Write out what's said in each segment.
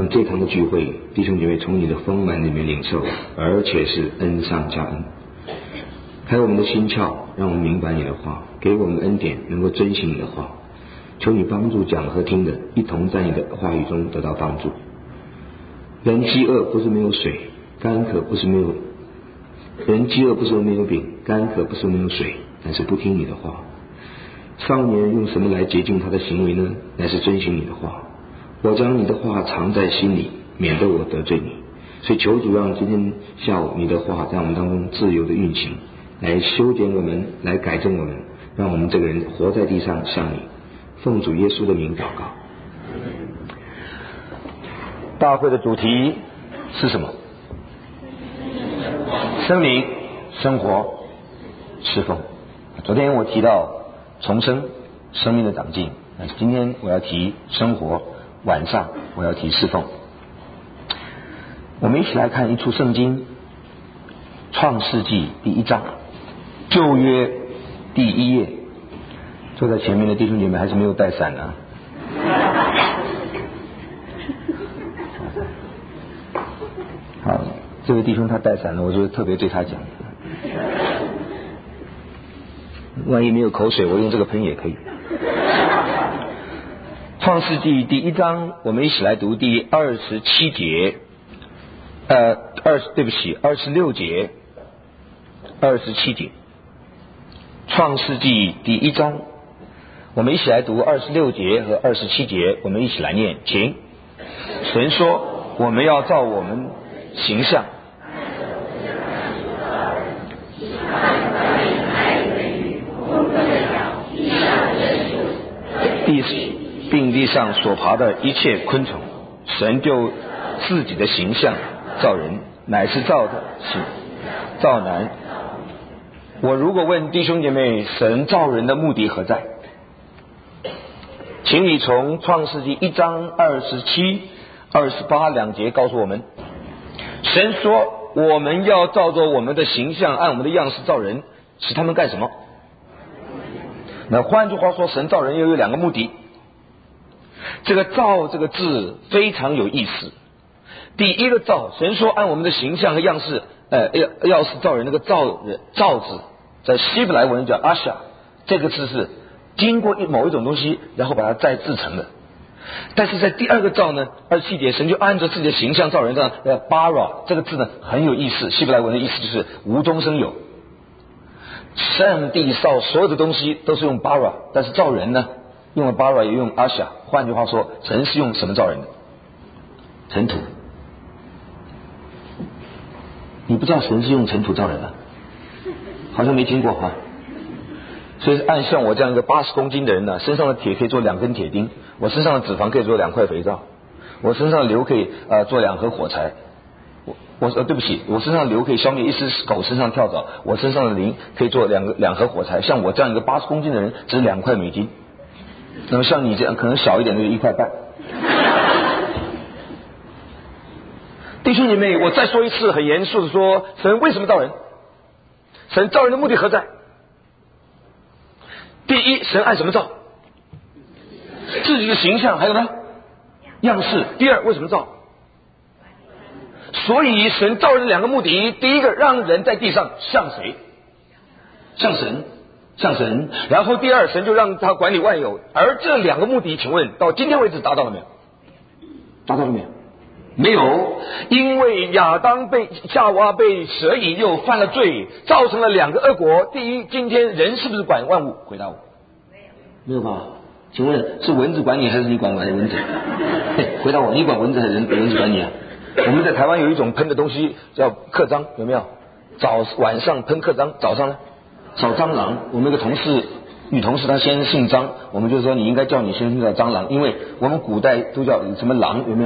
让这堂的聚会弟兄姐妹从你的丰满里面领受，而且是恩上加恩。开我们的心窍，让我们明白你的话，给我们恩典，能够遵行你的话。求你帮助讲和听的一同在你的话语中得到帮助。人饥饿不是没有水，干渴不是没有人饥饿不是没有饼，干渴不是没有水，但是不听你的话。少年用什么来洁净他的行为呢？乃是遵行你的话。我将你的话藏在心里，免得我得罪你。所以求主让今天下午你的话在我们当中自由的运行，来修剪我们，来改正我们，让我们这个人活在地上像你。奉主耶稣的名祷告。大会的主题是什么？生命、生活、侍奉。昨天我提到重生、生命的长进，但是今天我要提生活，晚上我要提侍奉。我们一起来看一处圣经，创世纪第1章，旧约第1页。坐在前面的弟兄姐妹还是没有带伞呢。好，这位弟兄他带伞了，我就特别对他讲，万一没有口水，我用这个喷也可以。创世纪第1章，我们一起来读第27节，26节，27节。创世纪第1章，我们一起来读26节和27节，我们一起来念，请。神说：我们要照我们形象，并地上所爬的一切昆虫。神就自己的形象造人，乃是造男。我如果问弟兄姐妹，神造人的目的何在？请你从创世纪1章27、28两节告诉我们。神说：我们要照着我们的形象，按我们的样式造人，使他们干什么？那换句话说，神造人又有2个目的。这个造这个字非常有意思。第一个造，神说按我们的形象和样式要是造人，那个造字在希伯来文叫阿夏，这个字是经过某一种东西然后把它再制成的。但是在第2个造呢，27节，神就按照自己的形象造人，这样bara 这个字呢很有意思，希伯来文的意思就是无中生有。上帝造所有的东西都是用 bara， 但是造人呢用了 bara 也用阿夏。换句话说，神是用什么造人的？尘土。你不知道神是用尘土造人的？好像没听过哈。所以按像我这样一个80公斤的人呢，身上的铁可以做2根铁钉，我身上的脂肪可以做2块肥皂，我身上的硫可以做2盒火柴，对不起，我身上的硫可以消灭一只狗身上跳蚤，我身上的磷可以做2盒火柴。像我这样一个80公斤的人，只是2块美金。那么像你这样可能小一点的就1块半。弟兄姐妹，我再说一次，很严肃的说，神为什么造人？神造人的目的何在？第一，神按什么造？自己的形象，还有呢样式。第二，为什么造？所以神造人2个目的，第一个让人在地上像谁？像神。然后第二，神就让他管理万有。而这2个目的，请问到今天为止达到了没有？达到了没有？没有，因为夏娃被蛇引诱犯了罪，造成了2个恶果。第一，今天人是不是管万物？回答我。没有吧？请问是蚊子管你还是你管蚊子？回答我，你管蚊子还是蚊子管你啊？我们在台湾有一种喷的东西叫克蟑，有没有？晚上喷克蟑，早上呢扫蟑螂。我们有个女同事她先生姓张，我们就说你应该叫你先生叫蟑螂，因为我们古代都叫什么狼，有没有？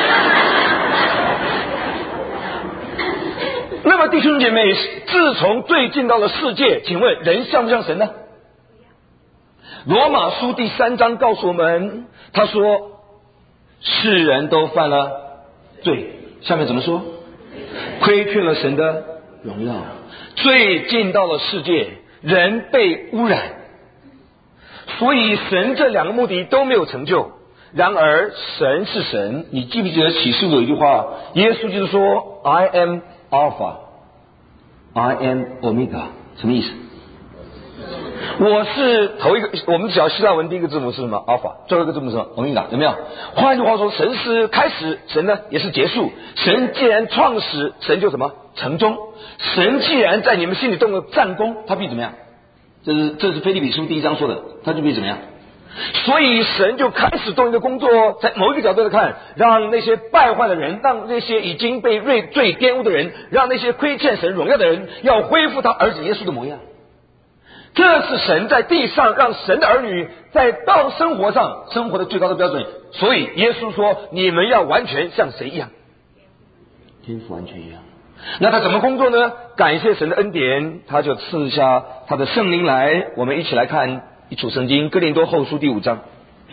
那么弟兄姐妹，自从罪进到了世界，请问人像不像神呢？罗马书第3章告诉我们，他说世人都犯了罪，下面怎么说？亏缺了神的荣耀，罪进到了世界，人被污染，所以神这2个目的都没有成就。 然而神是神，你记不记得启示录有一句话？耶稣就是说 I am Alpha I am Omega， 什么意思？我是头一个，我们只要希腊文第一个字母是什么 Alpha， 最后一个字母是什么 Omega， 有没有？换句话说，神是开始，神呢也是结束。神既然创始，神就什么成终。神既然在你们心里动了战功，他必怎么样？这是腓立比书第1章说的，他就必怎么样？所以神就开始动一个工作，在某一个角度来看，让那些败坏的人，让那些已经被罪玷污的人，让那些亏欠神荣耀的人，要恢复他儿子耶稣的模样。这是神在地上让神的儿女在道生活上生活的最高的标准。所以耶稣说，你们要完全像谁一样？天父完全一样。那他怎么工作呢？感谢神的恩典，他就赐下他的圣灵来。我们一起来看一处圣经，哥林多后书第5章。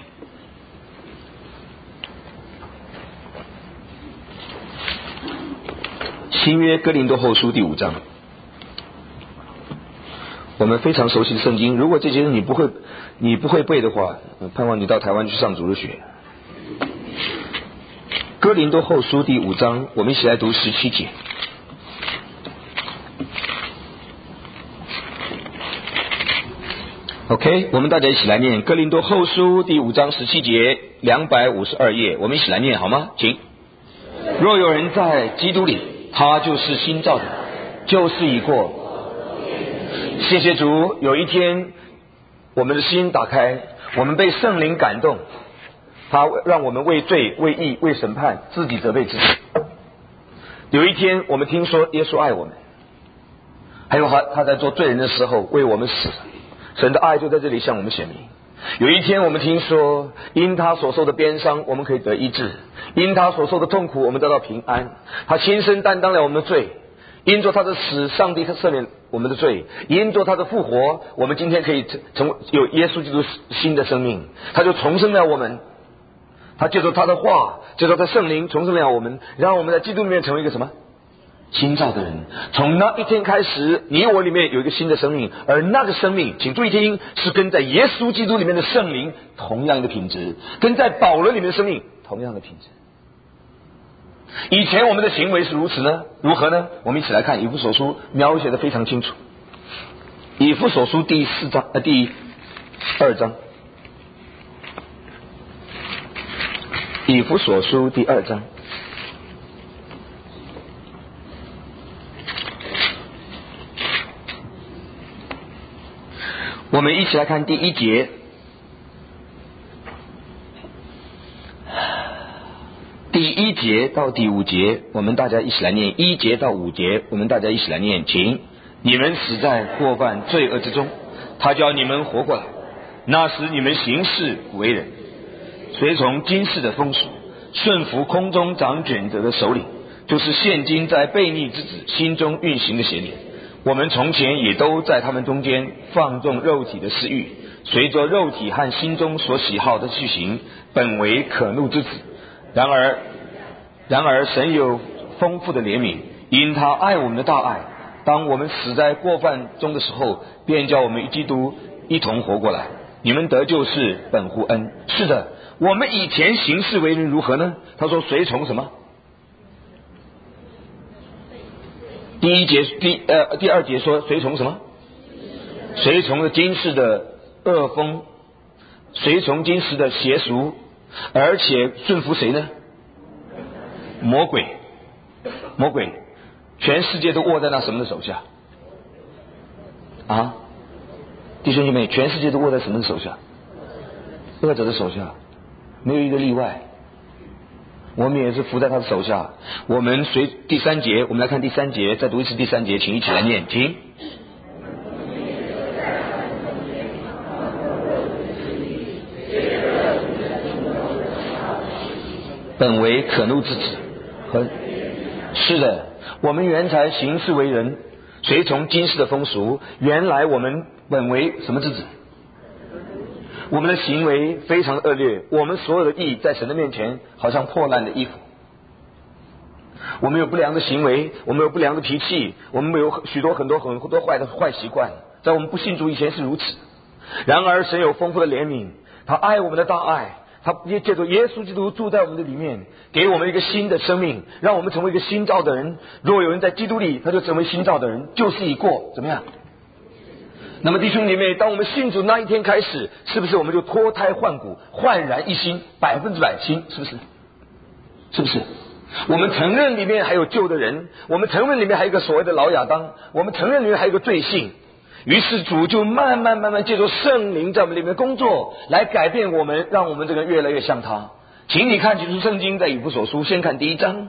新约哥林多后书第5章，我们非常熟悉的圣经。如果这些你不会背的话，盼望你到台湾去上主日学。哥林多后书第5章，我们一起来读17节。OK， 我们大家一起来念哥林多后书第5章17节，252页，我们一起来念好吗？请。若有人在基督里，他就是新造的，旧事已过。谢谢主，有一天我们的心打开，我们被圣灵感动，他让我们为罪、为义、为审判自己责备自己。有一天我们听说耶稣爱我们，还有他在做罪人的时候为我们死，神的爱就在这里向我们显明。有一天我们听说因他所受的鞭伤我们可以得医治，因他所受的痛苦我们得到平安，他亲身担当了我们的罪，因着他的死上帝他赦免我们的罪，因着他的复活我们今天可以有耶稣基督新的生命，他就重生了我们，他借着他的话，借着他圣灵重生了我们，让我们在基督里面成为一个什么新造的人。从那一天开始，你我里面有一个新的生命，而那个生命请注意听，是跟在耶稣基督里面的圣灵同样的品质，跟在保罗里面的生命同样的品质。以前我们的行为是如此呢？如何呢？我们一起来看以弗所书，描写的非常清楚。以弗所书第2章，以弗所书第2章。我们一起来看第1节。第1节到第5节，我们大家一起来念1节到5节，我们大家一起来念，请。你们死在过犯罪恶之中，他叫你们活过来。那时你们行事为人，随从今世的风俗，顺服空中掌权者的首领，就是现今在悖逆之子心中运行的邪灵。我们从前也都在他们中间放纵肉体的私欲，随着肉体和心中所喜好的去行，本为可怒之子。然而神有丰富的怜悯，因他爱我们的大爱，当我们死在过犯中的时候，便叫我们与基督一同活过来。你们得救是本乎恩。是的，我们以前行事为人如何呢？他说随从什么？第2节说随从什么？随从了今世的恶风，随从今世的邪俗，而且顺服谁呢？魔鬼。全世界都握在那什么的手下啊？弟兄姐妹，全世界都握在什么的手下？恶者的手下，没有一个例外。我们也是服在他的手下。我们随第3节，我们来看第3节，再读一次第3节，请一起来念，请。本为可怒之子。是的，我们原才行事为人，随从今世的风俗。原来我们本为什么之子？我们的行为非常恶劣，我们所有的义在神的面前好像破烂的衣服。我们有不良的行为，我们有不良的脾气，我们有很多坏习惯，在我们不信主以前是如此。然而神有丰富的怜悯，他爱我们的大爱， 他借着耶稣基督住在我们的里面，给我们一个新的生命，让我们成为一个新造的人。若有人在基督里，他就成为新造的人，旧事已过，怎么样？那么弟兄姐妹，当我们信主那一天开始，是不是我们就脱胎换骨，焕然一新，100%新？是不是？是不是？我们承认里面还有旧的人，我们承认里面还有一个所谓的老亚当，我们承认里面还有一个罪性。于是主就慢慢借助圣灵在我们里面工作，来改变我们，让我们这个越来越像他。请你看基督圣经在以弗所书，先看第1章。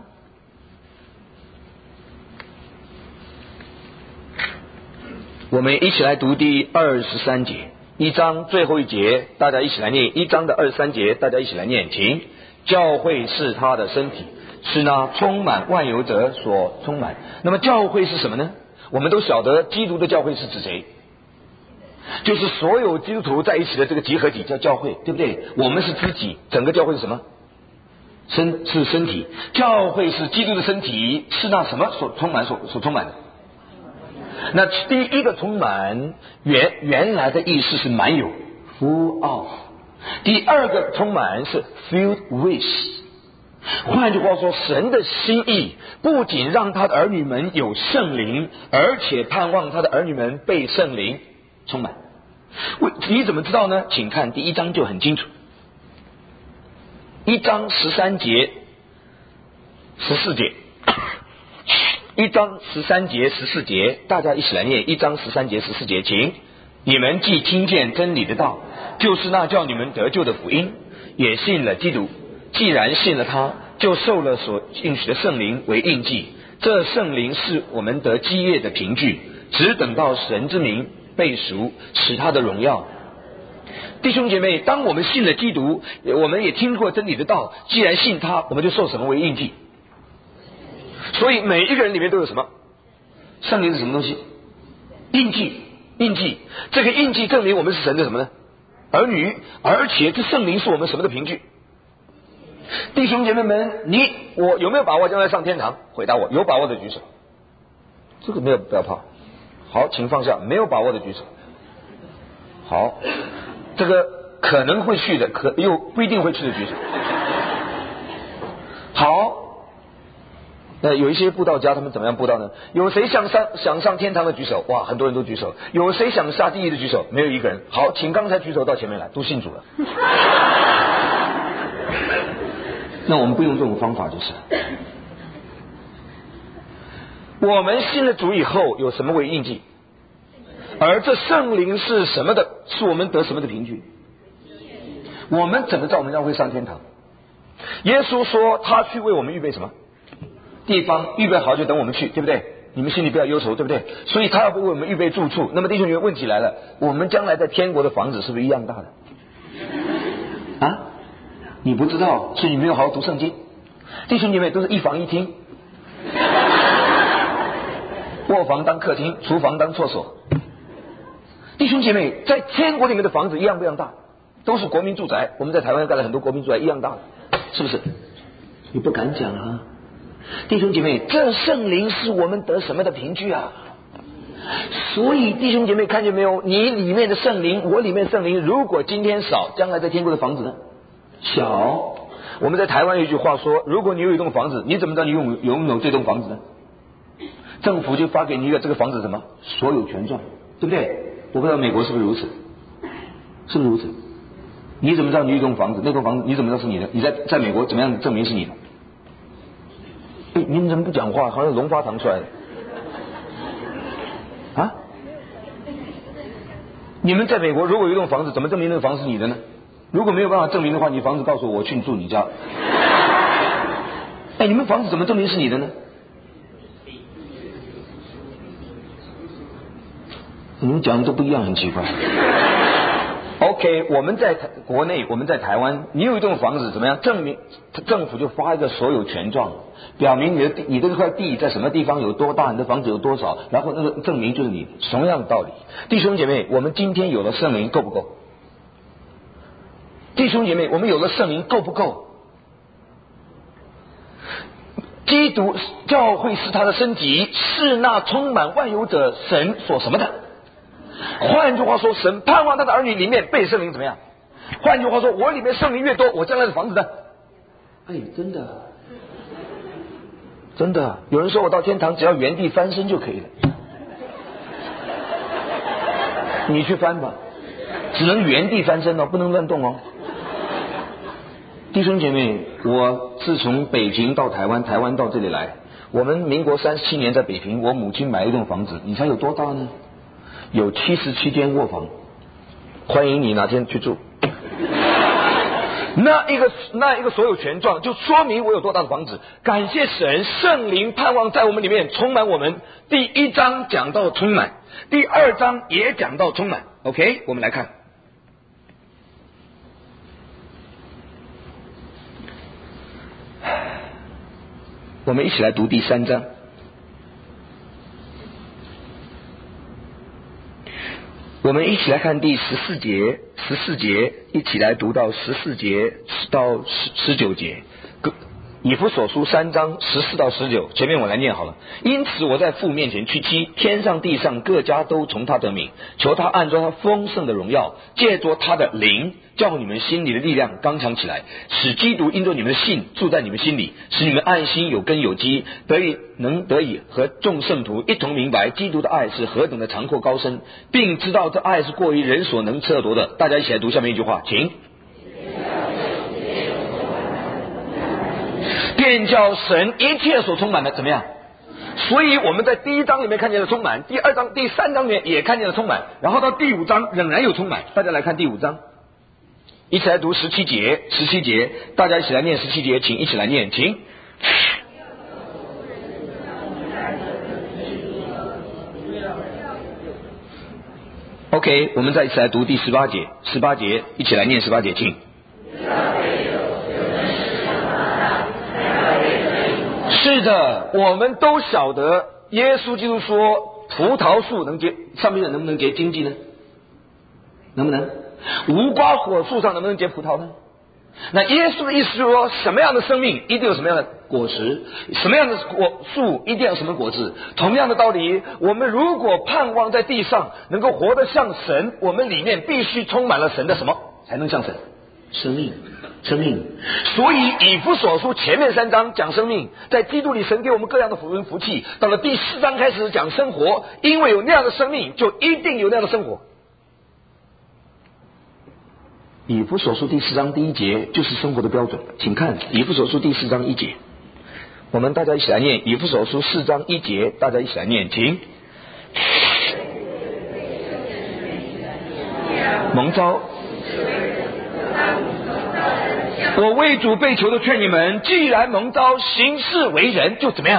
我们一起来读第23节，1章最后一节，大家一起来念1章的23节，大家一起来念，请。教会是他的身体，是那充满万有者所充满。那么教会是什么呢？我们都晓得基督的教会是指谁？就是所有基督徒在一起的这个集合体叫教会，对不对？我们是肢体，整个教会是什么？是身体。教会是基督的身体，是那什么所充满所充满的？那第一个充满原来的意思是满有 full of， 第二个充满是 filled with。换句话说，神的心意不仅让他的儿女们有圣灵，而且盼望他的儿女们被圣灵充满。你怎么知道呢？请看第1章就很清楚。1章13节14节，1章13节14节，大家一起来念1章13节14节，请。你们既听见真理的道，就是那叫你们得救的福音，也信了基督。既然信了他，就受了所应许的圣灵为印记。这圣灵是我们得基业的凭据，只等到神之名被赎，使他的荣耀。弟兄姐妹，当我们信了基督，我们也听过真理的道，既然信他，我们就受什么为印记？所以每一个人里面都有什么？圣灵是什么东西？印记。这个印记证明我们是神的什么呢？儿女。而且这圣灵是我们什么的凭据？弟兄姐妹们，我有没有把握将来上天堂？回答我，有把握的举手。这个没有，不要怕。好，请放下，没有把握的举手。好，这个可能会去的，又不一定会去的举手。好，那有一些布道家他们怎么样布道呢？有谁想上天堂的举手？哇，很多人都举手。有谁想下地狱的举手？没有一个人。好，请刚才举手到前面来，都信主了。那我们不用这种方法，就是我们信了主以后有什么为印记？而这圣灵是什么的？是我们得什么的凭据？我们怎么知道我们将会上天堂？耶稣说他去为我们预备什么地方？预备好就等我们去，对不对？你们心里不要忧愁，对不对？所以他要为我们预备住处。那么弟兄姐妹，问题来了，我们将来在天国的房子是不是一样大的？啊？你不知道，是你没有好好读圣经。弟兄姐妹，都是一房一厅，卧房当客厅，厨房当厕所。弟兄姐妹，在天国里面的房子一样不一样大？都是国民住宅。我们在台湾盖了很多国民住宅，一样大，是不是？你不敢讲啊。弟兄姐妹，这圣灵是我们得什么的凭据啊？所以弟兄姐妹看见没有，你里面的圣灵，我里面的圣灵，如果今天少，将来在天国的房子呢？小。我们在台湾有一句话说，如果你有一栋房子，你怎么知道你拥有这栋房子呢？政府就发给你一个这个房子什么所有权状，对不对？我不知道美国是不是如此，是不是如此？你怎么知道你有一栋房子？那栋房子你怎么知道是你的？你在美国怎么样证明是你的？哎，您怎么不讲话？好像龙发堂出来的啊！你们在美国如果有一栋房子，怎么证明那个房子是你的呢？如果没有办法证明的话，你房子告诉我去住你家。哎，你们房子怎么证明是你的呢？你们讲的都不一样，很奇怪。OK， 我们在国内，我们在台湾，你有一栋房子怎么样？证明政府就发一个所有权状，表明你这块地在什么地方有多大，你的房子有多少，然后那个证明就是你。同样的道理，弟兄姐妹，我们今天有了圣灵够不够？弟兄姐妹，我们有了圣灵够不够？基督教会是他的身体，是那充满万有者神所什么的。换句话说，神盼望他的儿女里面被圣灵怎么样？ 换句话说，我里面圣灵越多，我将来的房子呢？哎，真的，真的，有人说我到天堂只要原地翻身就可以了。你去翻吧，只能原地翻身哦，不能乱动哦。弟兄姐妹，我自从北平到台湾，台湾到这里来，我们民国37年在北平，我母亲买了一栋房子，你猜有多大呢？有77间卧房，欢迎你哪天去住。那一个所有权状，就说明我有多大的房子。感谢神，圣灵盼望在我们里面充满我们。第1章讲到充满，第2章也讲到充满。OK， 我们来看。我们一起来读第3章。我们一起来看第14节，一起来读到14节到19节。以弗所书3章14到19，前面我来念好了。因此我在父面前屈膝，天上地上各家都从他得名，求他按照他丰盛的荣耀，借着他的灵，叫你们心里的力量刚强起来，使基督因着你们的信住在你们心里，使你们爱心有根有基，得以和众圣徒一同明白基督的爱是何等的长阔高深，并知道这爱是过于人所能测度的。大家一起来读下面一句话，请。便叫神一切所充满的怎么样？所以我们在第1章里面看见了充满，第2章、第3章里面也看见了充满，然后到第5章仍然有充满。大家来看第5章，一起来读17节，大家一起来念17节，请一起来念，请。OK， 我们再一起来读第18节，一起来念18节，请。是的，我们都晓得耶稣基督说葡萄树能结，上面能不能结经济呢？能不能？无花果树上能不能结葡萄呢？那耶稣的意思就是说，什么样的生命一定有什么样的果实，什么样的树一定有什么果子。同样的道理，我们如果盼望在地上能够活得像神，我们里面必须充满了神的什么才能像神？生命。所以以弗所书前面3章讲生命，在基督里神给我们各样的福恩福气，到了第4章开始讲生活，因为有那样的生命就一定有那样的生活。以弗所书第4章第1节就是生活的标准，请看以弗所书第4章1节，我们大家一起来念以弗所书4章1节，大家一起来念，请。蒙召，我为主被囚的劝你们，既然蒙召行事为人，就怎么样？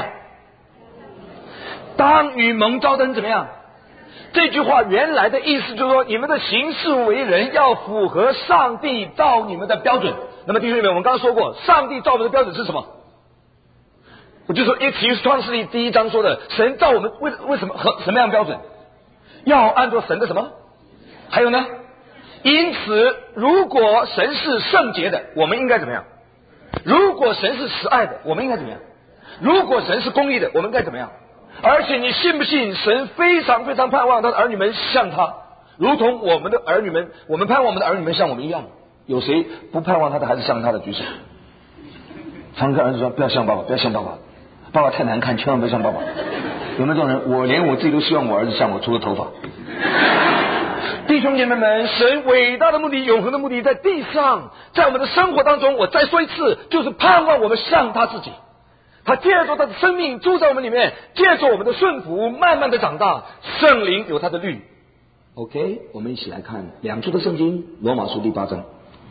当与蒙召的人怎么样？这句话原来的意思就是说，你们的行事为人要符合上帝造你们的标准。那么弟兄们，我们刚刚说过，上帝造我们的标准是什么？我就说，其实创世纪第1章说的，神造我们为什么和什么样的标准？要按照神的什么？还有呢？因此，如果神是圣洁的，我们应该怎么样？如果神是慈爱的，我们应该怎么样？如果神是公义的，我们应该怎么样？而且你信不信，神非常非常盼望他的儿女们像他，如同我们的儿女们，我们盼望我们的儿女们像我们一样。有谁不盼望他的孩子像他的？举手。常跟儿子说，不要像爸爸，不要像爸爸，爸爸太难看，千万不要像爸爸。有没有这种人？我连我自己都希望我儿子像我，除了头发。弟兄姐妹们，神伟大的目的，永恒的目的在地上，在我们的生活当中，我再说一次，就是盼望我们像他自己。他借着他的生命住在我们里面，借着我们的顺服，慢慢的长大。圣灵有他的律。OK， 我们一起来看2处的圣经，罗马书第8章。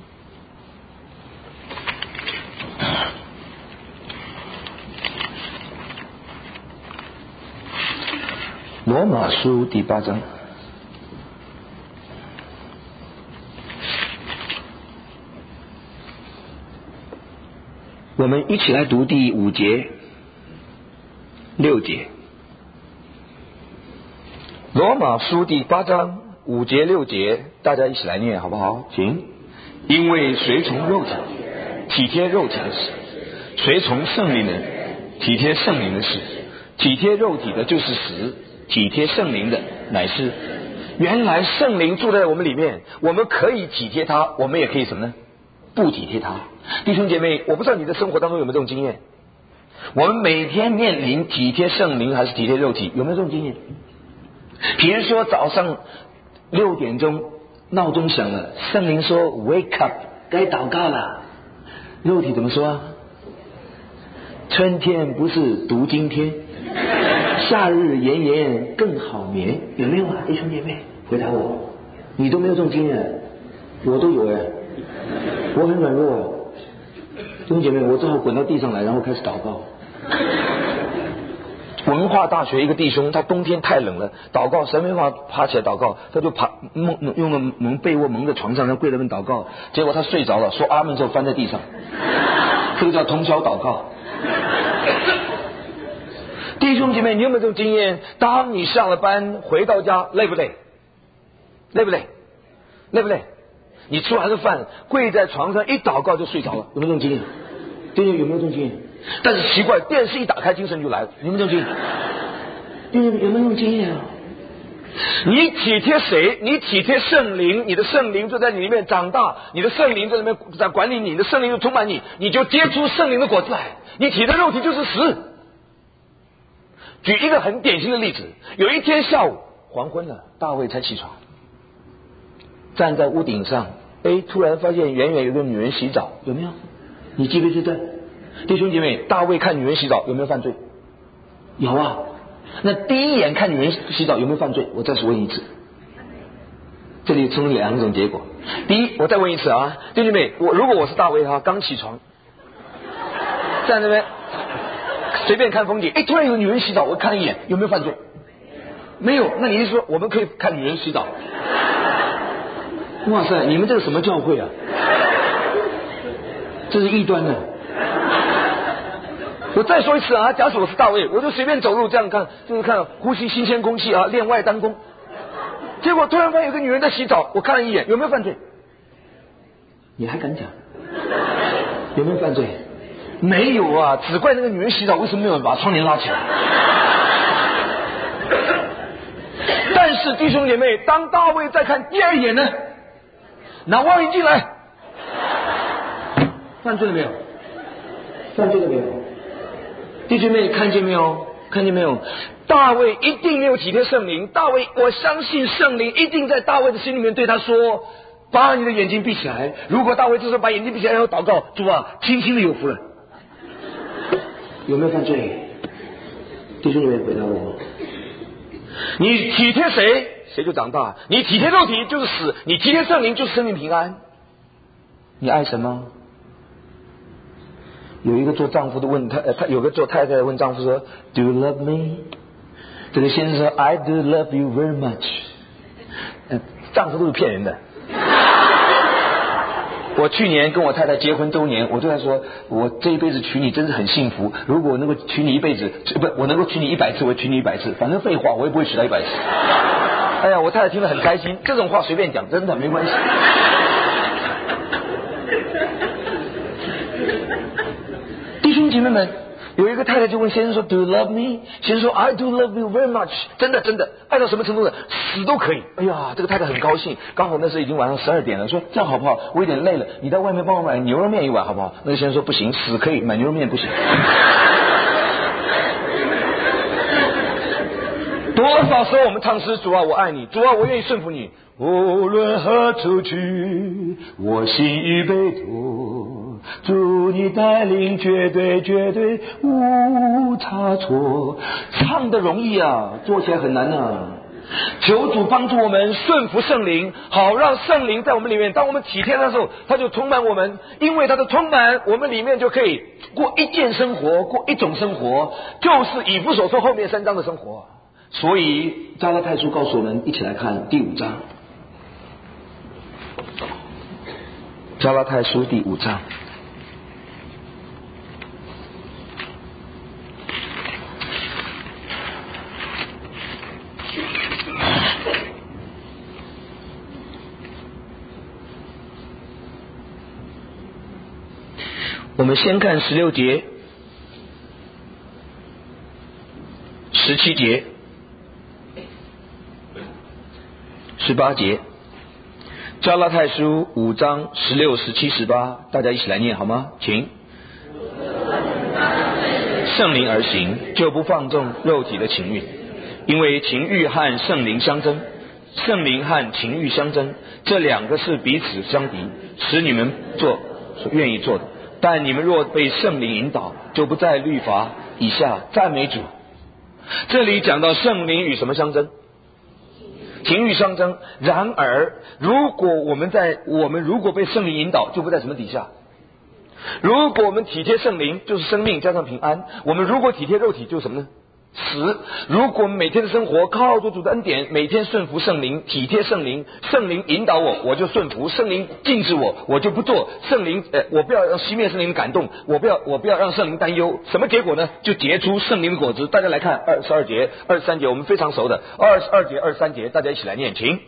罗马书第8章。我们一起来读第5节、6节。罗马书第8章5节、6节，大家一起来念好不好？请。因为随从肉体体贴肉体的事，随从圣灵的体贴圣灵的事。体贴肉体的就是死，体贴圣灵的乃是。 原来圣灵住在我们里面，我们可以体贴他，我们也可以什么呢？不体贴他。弟兄姐妹，我不知道你的生活当中有没有这种经验？我们每天面临体贴圣灵还是体贴肉体，有没有这种经验？比如说早上6点钟闹钟响了，圣灵说 Wake up， 该祷告了。肉体怎么说啊？春天不是读今天，夏日炎炎更好眠。有没有啊，弟兄姐妹？回答我，你都没有这种经验，我都有我很软弱。弟兄姐妹，我只好滚到地上来，然后开始祷告。文化大学一个弟兄，他冬天太冷了，祷告谁没法爬起来祷告，他就用个被窝蒙在床上，然后跪在那边祷告，结果他睡着了，说阿门之后翻在地上，这个叫通宵祷告。弟兄姐妹，你有没有这种经验？当你下了班回到家，累不累？累不累？累不累？你吃完了饭，跪在床上一祷告就睡着了，有没有这种经验？弟兄有没有这种经验？但是奇怪，电视一打开，精神就来了，有没有这种经验？弟兄有没有这种经验啊？你体贴谁？你体贴圣灵，你的圣灵就在你里面长大，你的圣灵在里面在管理你，你的圣灵就充满你，你就结出圣灵的果子来。你体的肉体就是死。举一个很典型的例子，有一天下午黄昏了，大卫才起床，站在屋顶上，突然发现远远有个女人洗澡，有没有？你记不记得？弟兄姐妹，大卫看女人洗澡有没有犯罪？有啊。那第一眼看女人洗澡有没有犯罪？我再问一次，这里出2种结果。第一，我再问一次啊，弟兄姐妹，如果我是大卫刚起床，在那边随便看风景，突然有个女人洗澡，我看一眼，有没有犯罪？没有。那你是说我们可以看女人洗澡？哇塞，你们这个什么教会啊？这是异端的。我再说一次啊，假使我是大卫，我就随便走路这样看，就是看呼吸新鲜空气啊，练外丹功。结果突然发现有个女人在洗澡，我看了一眼，有没有犯罪？你还敢讲？有没有犯罪？没有啊，只怪那个女人洗澡为什么没有把窗帘拉起来。但是弟兄姐妹，当大卫再看第2眼呢，拿望远镜来，犯罪了没有？犯罪了没有？弟兄妹，看见没有？看见没有？大卫一定没有体贴圣灵。大卫，我相信圣灵一定在大卫的心里面对他说：把你的眼睛闭起来。如果大卫这时候把眼睛闭起来，然后祷告，主啊，轻轻的有福了。有没有犯罪？弟兄妹，回答我。你体贴谁，谁就长大；你体贴肉体就是死，你体贴圣灵就是生命平安。你爱神吗？有一个做丈夫的问他有个做太太的问丈夫说 Do you love me？ 这个先生说 I do love you very much。 丈夫都是骗人的。我去年跟我太太结婚周年，我对她说，我这一辈子娶你真是很幸福，如果我能够娶你一辈子，我能够娶你100次，我娶你100次，反正废话我也不会娶她100次。哎呀，我太太听了很开心，这种话随便讲，真的没关系。弟兄姐妹们，有一个太太就问先生说 Do you love me？ 先生说 I do love you very much。 真的真的，爱到什么程度呢？死都可以。哎呀，这个太太很高兴，刚好那时候已经晚上12点了，说这样好不好，我有点累了，你在外面帮我买牛肉面一碗好不好？那个先生说不行，死可以，买牛肉面不行。多少时候我们唱诗，主啊我爱你，主啊我愿意顺服你，无论何处去，我心已被托，主你带领绝对绝对无差错。唱的容易啊，做起来很难啊。求主帮助我们顺服圣灵，好让圣灵在我们里面，当我们体贴的时候，他就充满我们，因为他的充满，我们里面就可以过一件生活，过一种生活，就是以弗所说后面3章的生活。所以加拉太书告诉我们，一起来看第5章。加拉太书第5章。我们先看16节、17节。 18节，加拉太书5章16、17、18，大家一起来念好吗？请。圣灵而行，就不放纵肉体的情欲，因为情欲和圣灵相争，圣灵和情欲相争，这两个是彼此相敌，使你们做所愿意做的。但你们若被圣灵引导，就不在律法以下。赞美主。这里讲到圣灵与什么相争？情欲相争。然而如果我们如果被圣灵引导，就不在什么底下？如果我们体贴圣灵，就是生命加上平安；我们如果体贴肉体，就是什么呢？死。如果我们每天的生活靠着主的恩典，每天顺服圣灵，体贴圣灵，圣灵引导我，我就顺服；圣灵禁止我，我就不做。圣灵我不要让熄灭圣灵的感动，我不要让圣灵担忧。什么结果呢？就结出圣灵的果子。大家来看22节、23节，我们非常熟的22节、23节，大家一起来念，请。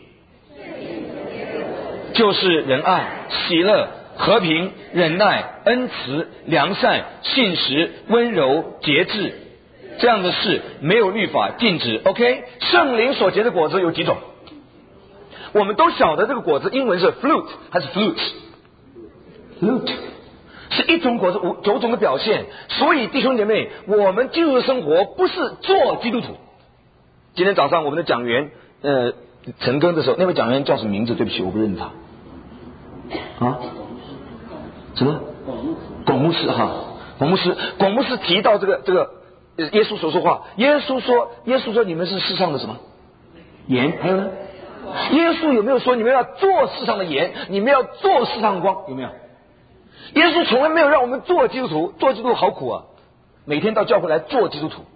就是仁爱、喜乐、和平、忍耐、恩慈、良善、信实、温柔、节制，这样的事没有律法禁止。 OK， 圣灵所结的果子有几种？我们都晓得这个果子英文是 fruit 还是 flute？ 是一种果子9种的表现。所以弟兄姐妹，我们基督的生活不是做基督徒。今天早上我们的讲员晨更的时候，那位讲员叫什么名字？对不起，我不认识他啊。什么？巩牧师哈，巩牧师提到这个耶稣所说话。耶稣说你们是世上的什么盐？还有呢？耶稣有没有说你们要做世上的盐，你们要做世上的光？有没有？耶稣从来没有让我们做基督徒。做基督徒好苦啊，每天到教会来做基督徒，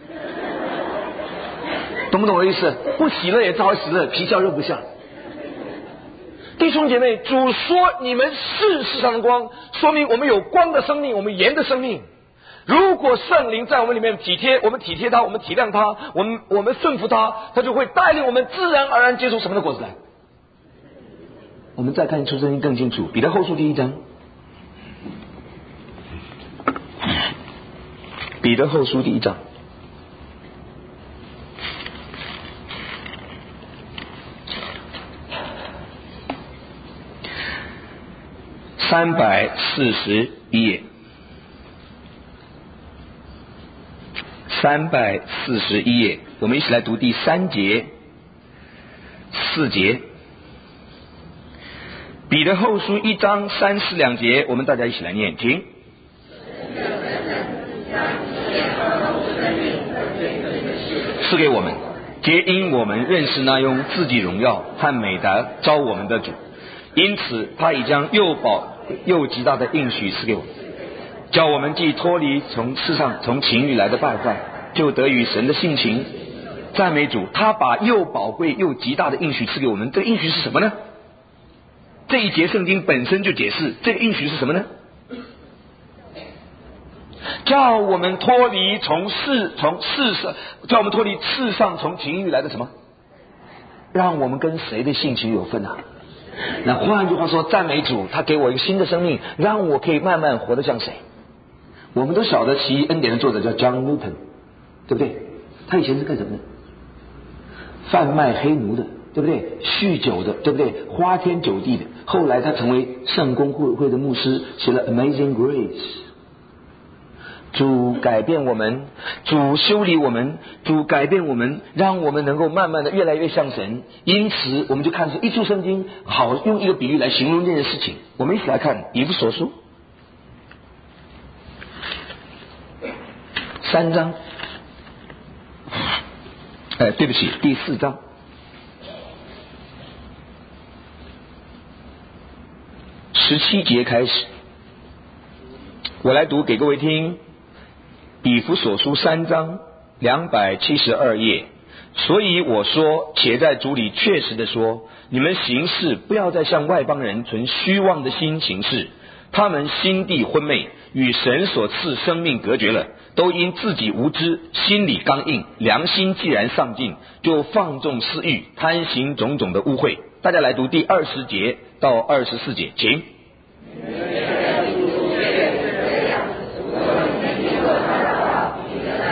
懂不懂我的意思？不喜乐也只好喜乐，皮笑肉不笑。弟兄姐妹，主说你们是世上的光，说明我们有光的生命，我们盐的生命。如果圣灵在我们里面我们体贴他，我们体谅他，我们顺服他，他就会带领我们自然而然结出什么的果子来。我们再看出圣经更清楚，彼得后书第1章，彼得后书第1章341页，341页，我们一起来读第3节、4节。彼得后书1章3、4两节，我们大家一起来念，请。赐给我们，皆因我们认识那用自己荣耀和美德召我们的主，因此他已将又宝又极大的应许赐给我们，叫我们既脱离从世上从情欲来的败坏，就得与神的性情。赞美主，他把又宝贵又极大的应许赐给我们。这个应许是什么呢？这一节圣经本身就解释这个应许是什么呢？叫我们脱离叫我们脱离世上从情欲来的什么？让我们跟谁的性情有分啊？那换句话说，赞美主，他给我一个新的生命，让我可以慢慢活得像谁？我们都晓得奇异恩典的作者叫 John Newton， 对不对？他以前是干什么的？贩卖黑奴的，对不对？酗酒的，对不对？花天酒地的。后来他成为圣公会的牧师，写了 Amazing Grace。主改变我们，主修理我们，主改变我们，让我们能够慢慢的越来越像神。因此我们就看出一处圣经好用一个比喻来形容这件事情。我们一起来看以弗所书3章，对不起，第4章17节开始，我来读给各位听。以弗所书3章272页。所以我说，且在主里确实的说，你们行事不要再像外邦人存虚妄的心行事，他们心地昏昧，与神所赐生命隔绝了，都因自己无知，心里刚硬，良心既然丧尽，就放纵私欲，贪行种种的污秽。大家来读第20节到24节，请。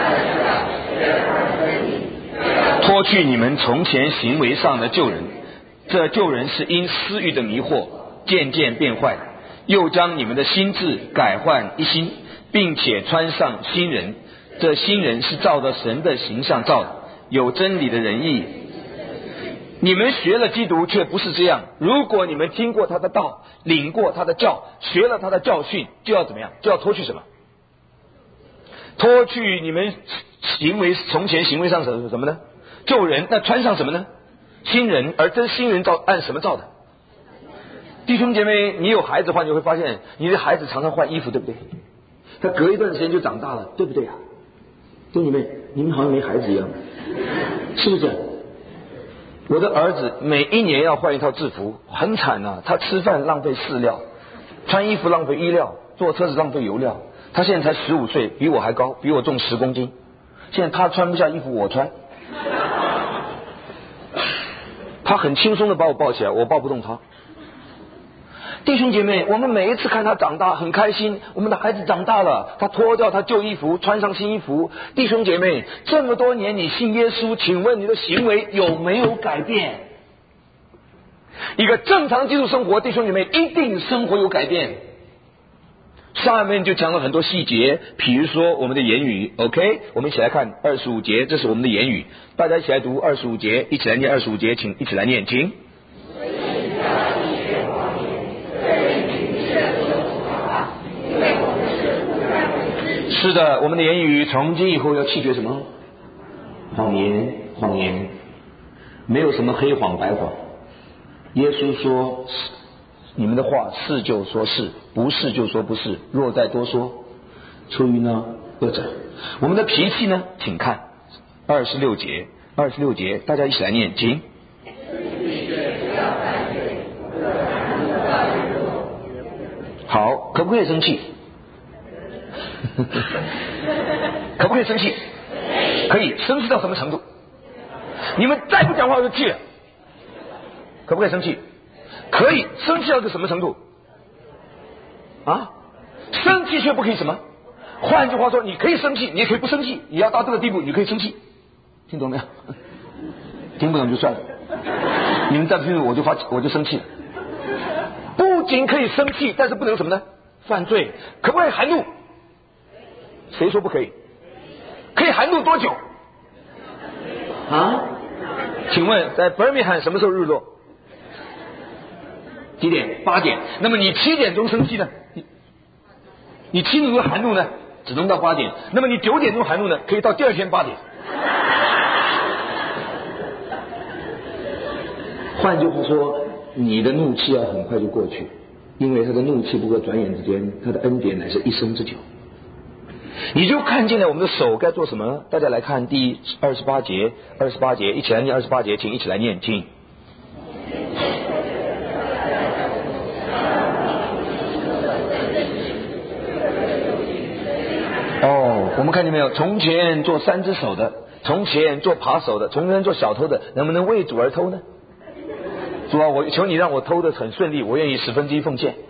脱去你们从前行为上的旧人， 这旧人是因私欲的迷惑渐渐变坏，又将你们的心志改换一新，并且穿上新人。这新人是照着神的形象造的，有真理的仁义。你们学了基督，却不是这样。如果你们听过他的道，领过他的教，学了他的教训，就要怎么样？就要脱去什么？脱去你们行为从前行为上什么呢？旧人。那穿上什么呢？新人。而这新人按什么造的？弟兄姐妹，你有孩子的话，你会发现你的孩子常常换衣服，对不对？他隔一段时间就长大了，对不对啊？弟兄姐妹，你们好像没孩子一样，是不是？我的儿子每一年要换一套制服，很惨啊！他吃饭浪费饲料，穿衣服浪费衣料，坐车子浪费油料。他现在才15岁，比我还高，比我重10公斤。现在他穿不下衣服，我穿。他很轻松的把我抱起来，我抱不动他。弟兄姐妹，我们每一次看他长大很开心，我们的孩子长大了，他脱掉他旧衣服，穿上新衣服。弟兄姐妹，这么多年你信耶稣，请问你的行为有没有改变？一个正常基督生活，弟兄姐妹一定生活有改变。下面就讲了很多细节，比如说我们的言语。 OK， 我们一起来看25节，这是我们的言语。大家一起来读25节，一起来念25节，请一起来念，请。是的，我们的言语从今以后要弃绝什么？谎言，谎言，没有什么黑谎白谎。耶稣说，你们的话是就说是，不是就说不是，若再多说，出于呢恶者。我们的脾气呢，请看26节，26节，大家一起来念，请。好，可不可以生气？可不可以生气？可以。生气到什么程度？你们再不讲话我就气了。可不可以生气？可以。生气到个什么程度？啊？生气却不可以什么？换句话说，你可以生气，你也可以不生气。你要到这个地步，你可以生气。听懂没有？听不懂就算了。你们再不听我就生气了。不仅可以生气，但是不能什么呢？犯罪。可不可以含怒？谁说不可以？可以含怒多久？啊？请问在 Birmingham 什么时候日落？几点？8点。那么你7点钟生气呢？你7点钟含怒呢？只能到8点。那么你9点钟含怒呢？可以到第二天8点。换句话说，你的怒气要很快就过去，因为他的怒气不过转眼之间，他的恩典乃是一生之久。你就看见了我们的手该做什么。大家来看第28节，一起来念28节，请一起来念，请。哦，我们看见没有？从前做3只手的，从前做扒手的，从前做小偷的，能不能为主而偷呢？主啊，我求你让我偷的很顺利，我愿意1/10奉献，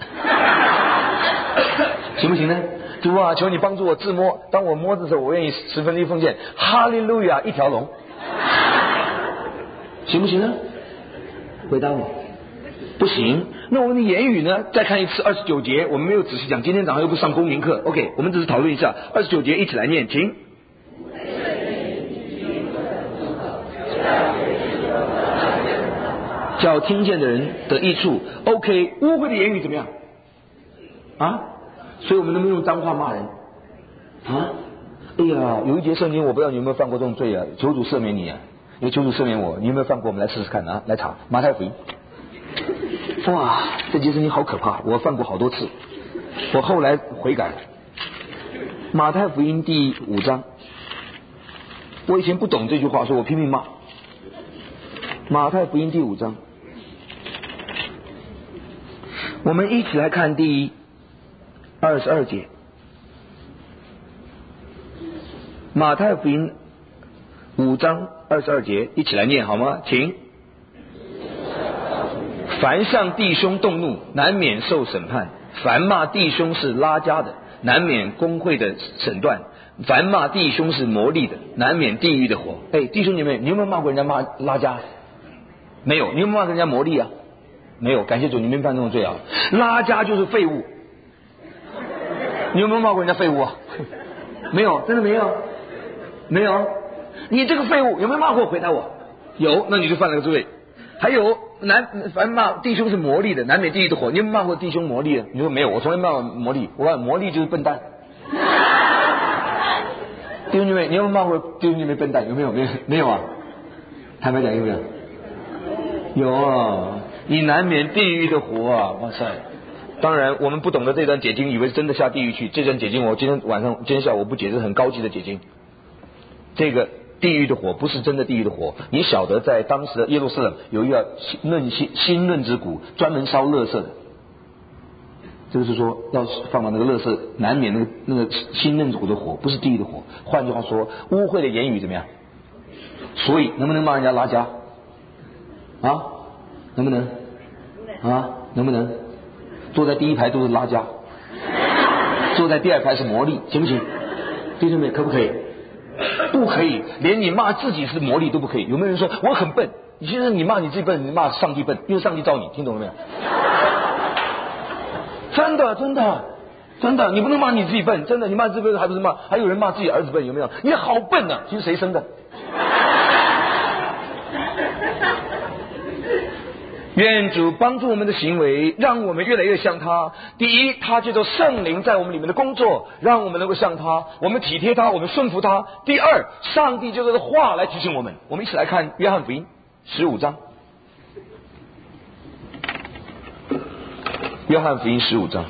行不行呢？主啊，求你帮助我自摸，当我摸的时候，我愿意1/10奉献。哈利路亚，一条龙，行不行呢？回答我，不行。那我们的言语呢？再看一次29节，我们没有仔细讲，今天早上又不上公民课。OK， 我们只是讨论一下29节，一起来念，请。叫听见的人得益处。 OK， 污秽的言语怎么样啊？所以我们能不能用脏话骂人啊？哎呀，有一节圣经我不知道你有没有犯过这种罪啊，求主赦免你啊，也求主赦免我。你有没有犯过？我们来试试看啊，来查马太福音。哇，这节圣经好可怕，我犯过好多次，我后来悔改了。马太福音第5章，我以前不懂这句话，所以我拼命骂。马太福音第5章，我们一起来看第22节。马太福音5章22节，一起来念好吗？请。凡向弟兄动怒，难免受审判；凡骂弟兄是拉加的，难免公会的审断；凡骂弟兄是魔力的，难免地狱的火。哎，弟兄姐妹，你有没有骂过人家拉加？ 没有。你有没有骂人家魔力啊？没有。感谢主，你没犯这种罪啊。拉加就是废物。你有没有骂过人家废物啊？没有，真的没有，没有。你这个废物有没有骂过？回答我。有，那你就犯了个罪。还有凡骂弟兄是魔力的，南美地狱的火。你有没有骂过弟兄魔力的？你说没有，我从来没骂过魔力。我告诉你，魔力就是笨蛋。弟兄姐妹，你有没有骂过弟兄姐妹笨蛋？有没有？没有啊。坦白讲，有没有？有啊，你难免地狱的火啊！哇塞！当然，我们不懂得这段解经，以为真的下地狱去。这段解经，我今天下午我不解，是很高级的解经。这个地狱的火不是真的地狱的火。你晓得，在当时的耶路撒冷有一个新嫩之谷，专门烧垃圾的。这个是说要放到那个垃圾，难免那个新嫩之谷的火不是地狱的火。换句话说，污秽的言语怎么样？所以能不能骂人家拉加？啊？能不能？啊？能不能？坐在第一排都是拉加，坐在第二排是魔力，行不行？弟兄们，可不可以？不可以，连你骂自己是魔力都不可以。有没有人说我很笨？其实你骂你自己笨，你骂上帝笨，因为上帝造你，听懂了没有？真的，你不能骂你自己笨，真的，你骂自己笨还不是骂？还有人骂自己儿子笨，有没有？你好笨啊！其实谁生的？愿主帮助我们的行为，让我们越来越像他。第一，他借着圣灵在我们里面的工作，让我们能够像他，我们体贴他，我们顺服他。第二，上帝借着话来提醒我们。我们一起来看约翰福音15章。约翰福音15章。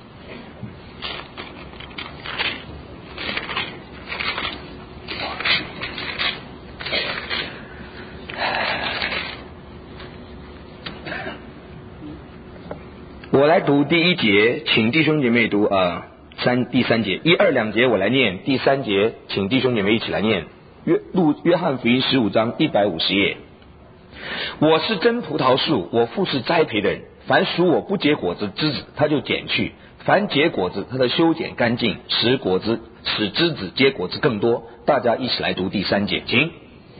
我来读第一节，请弟兄姐妹读第三节，1、2、2节我来念，第3节请弟兄姐妹一起来念。约翰福音15章150页。我是真葡萄树，我父是栽培的人。凡属我不结果子枝子，他就剪去；凡结果子，他的修剪干净，使枝子结果子更多。大家一起来读第3节，请。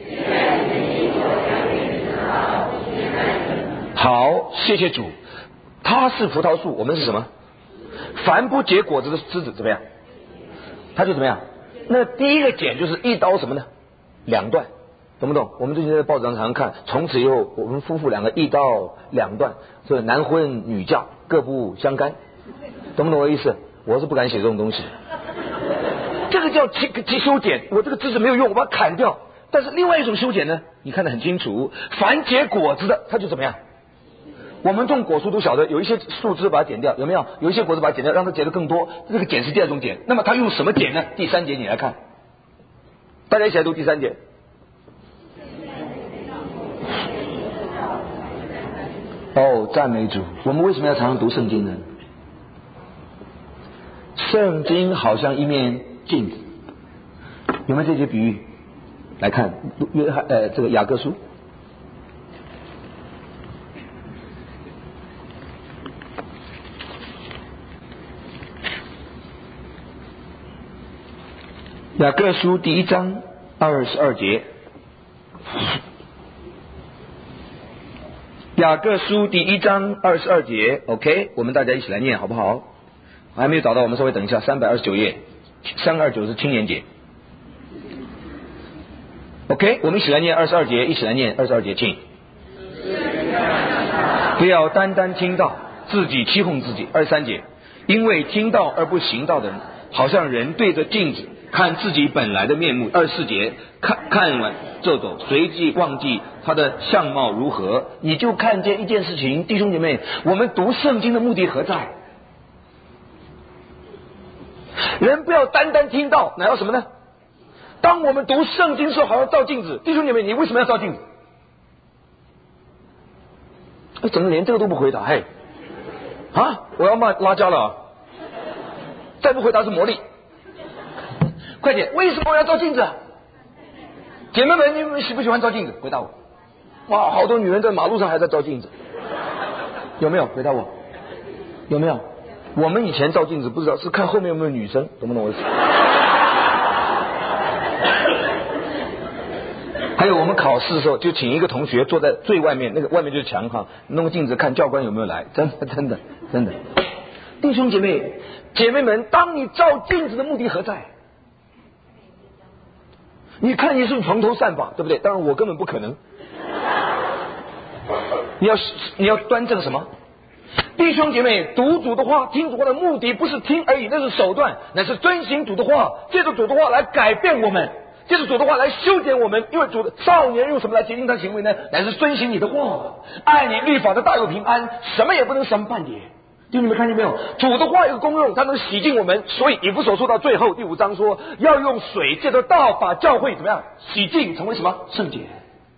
好，谢谢主。他是葡萄树，我们是什么？凡不结果子的枝子怎么样？他就怎么样？那第一个剪就是一刀什么呢？2断，懂不懂？我们最近在报纸上常看，从此以后我们夫妇2个一刀2断，所以男婚女嫁各不相干，懂不懂我的意思？我是不敢写这种东西，这个叫修剪。我这个枝子没有用，我把它砍掉。但是另外一种修剪呢，你看得很清楚，凡结果子的，它就怎么样？我们种果树都晓得，有一些树枝把它剪掉，有没有？有一些果子把它剪掉，让它结得更多。这个剪是第2种剪。那么它用什么剪呢？第3节你来看，大家一起来读第3节。哦，赞美主！我们为什么要常常读圣经呢？圣经好像一面镜子，有没有这些比喻？来看这个雅各书。雅各书第1章22节。雅各书第1章22节 OK， 我们大家一起来念好不好？还没有找到，我们稍微等一下。329页329是青年节。 OK， 我们一起来念22节，一起来念22节，请。不要单单听到，自己欺哄自己。23节，因为听到而不行道的人，好像人对着镜子看自己本来的面目。24节，看完就走，随即忘记他的相貌如何。你就看见一件事情，弟兄姐妹，我们读圣经的目的何在？人不要单单听到，哪要什么呢？当我们读圣经的时候，好像照镜子。弟兄姐妹，你为什么要照镜子？怎么连这个都不回答？嘿，我要骂拉加了，再不回答是魔力。快点，为什么我要照镜子？姐妹们，你们喜不喜欢照镜子？回答我。哇，好多女人在马路上还在照镜子，有没有？回答我，有没有？我们以前照镜子不知道是看后面有没有女生，懂不懂我意思？ 还有我们考试的时候，就请一个同学坐在最外面，那个外面就是墙哈，弄个镜子看教官有没有来，真的。弟兄姐妹们，当你照镜子的目的何在？你看你是不是蓬头散发，对不对？当然我根本不可能。你要端正什么？弟兄姐妹，读主的话，听主话的目的不是听而已，那是手段，乃是遵行主的话，借着主的话来改变我们，借着主的话来修剪我们。因为主的少年用什么来决定他行为呢？乃是遵行你的话，爱你律法的大有平安，什么也不能什么半点。弟兄们看见没有？主的话有个功用，它能洗净我们。所以以弗所说到最后第5章说，要用水借着道把教会怎么样洗净，成为什么圣洁。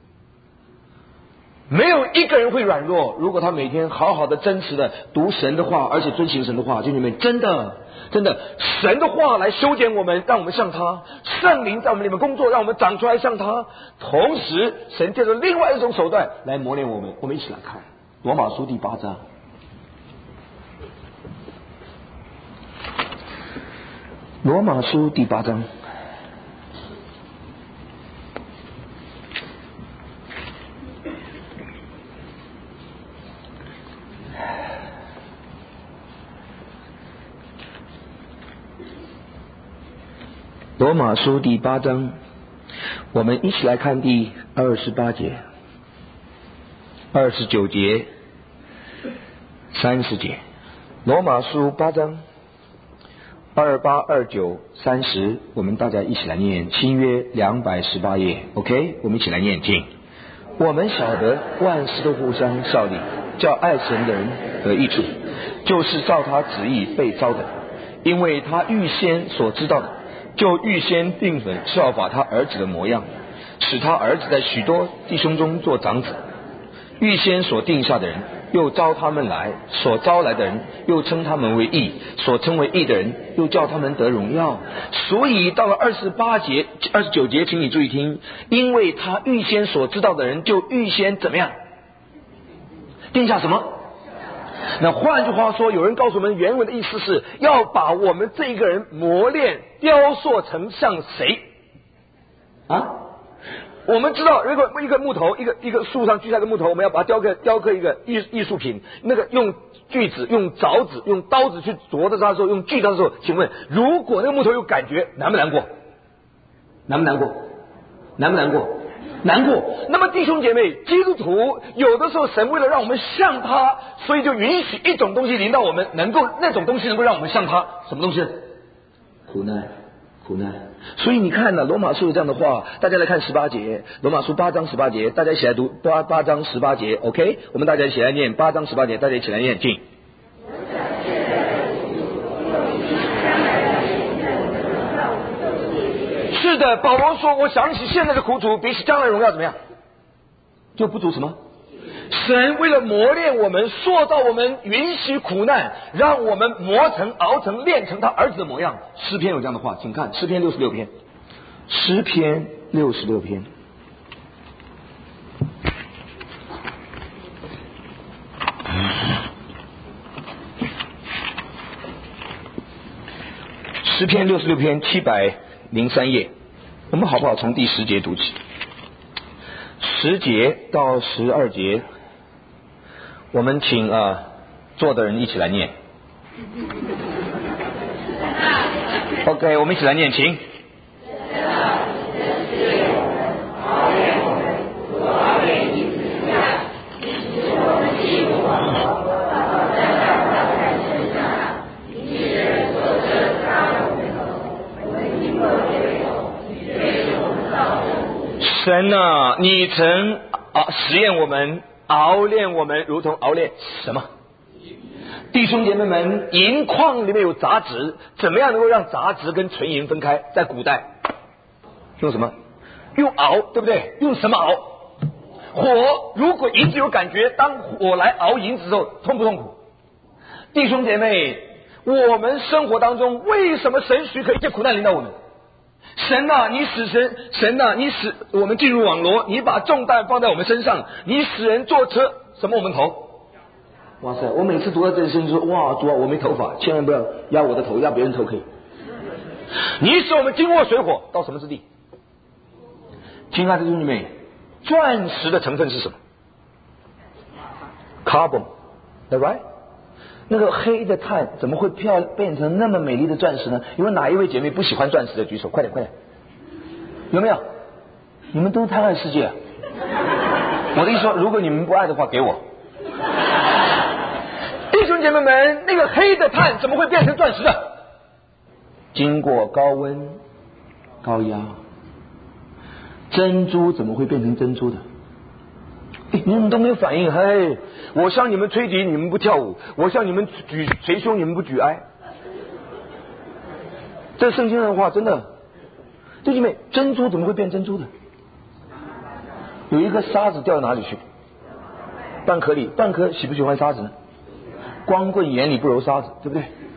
没有一个人会软弱，如果他每天好好的真实的读神的话，而且遵行神的话。弟兄们，真的神的话来修剪我们，让我们像他，圣灵在我们里面工作，让我们长出来像他。同时神借着另外一种手段来磨练我们。我们一起来看罗马书第8章。罗马书第8章，罗马书第8章，我们一起来看第28节、29节、30节。罗马书8章28、29、30，我们大家一起来念，新约218页 OK， 我们一起来念经。我们晓得万事都互相效力，叫爱神的人得益处，就是照他旨意被召的，因为他预先所知道的，就预先定准效法他儿子的模样，使他儿子在许多弟兄中做长子。预先所定下的人，又招他们来；所招来的人，又称他们为义；所称为义的人，又叫他们得荣耀。所以到了28节、29节，请你注意听，因为他预先所知道的人，就预先怎么样定下什么？那换句话说，有人告诉我们，原文的意思是要把我们这一个人磨练、雕塑成像谁啊？我们知道，如果一个木头，一个树上锯下一个木头，我们要把它雕刻一个艺术品，那个用锯子、用凿子、用刀子去啄的它的时候，用锯它的时候，请问，如果那个木头有感觉，难不难过？难不难过？难不难过？难过。那么弟兄姐妹，基督徒有的时候神为了让我们像他，所以就允许一种东西临到我们，那种东西能够让我们像他，什么东西？苦难。所以你看呢，罗马书有这样的话，大家来看18节，罗马书8章18节，大家一起来读8章18节 OK， 我们大家一起来念8章18节，大家一起来念进。是的，保罗说，我想起现在的苦楚，比起将来荣耀怎么样？就不足什么？神为了磨练我们、塑造我们，允许苦难，让我们磨成、熬成、练成他儿子的模样。诗篇有这样的话，请看诗篇66篇。诗篇66篇。诗篇66篇703页，我们好不好从第10节读起？10节到12节，我们请坐的人一起来念。OK， 我们一起来念，请。神啊，你曾实验我们，熬炼我们，如同熬炼什么？弟兄姐妹们，银矿里面有杂质，怎么样能够让杂质跟纯银分开？在古代用什么？用熬，对不对？用什么熬？火。如果银子有感觉，当火来熬银子的时候，痛不痛苦？弟兄姐妹，我们生活当中为什么神许可一切苦难临到我们？神啊，你使我们进入网罗，你把重担放在我们身上，你使人坐车，什么我们头？哇塞！我每次读到这里，圣经说：哇，主啊，我没头发，千万不要压我的头，压别人头可以。你使我们经过水火，到什么之地？ 亲爱的弟兄姐妹，钻石的成分是什么 ？Carbon， 对吧？那个黑的碳怎么会变成那么美丽的钻石呢？有哪一位姐妹不喜欢钻石的举手？快点快点，有没有？你们都贪爱世界啊。我的意思说，如果你们不爱的话，给我。弟兄姐妹们，那个黑的碳怎么会变成钻石的？经过高温高压。珍珠怎么会变成珍珠的？你们都没有反应。嘿，我向你们吹笛，你们不跳舞；我向你们举捶胸，你们不举哀。这圣经上的话，真的，弟兄妹，珍珠怎么会变珍珠的？有一颗沙子掉到哪里去？蚌壳里。蚌壳喜不喜欢沙子呢？光棍眼里不揉沙子，对不对？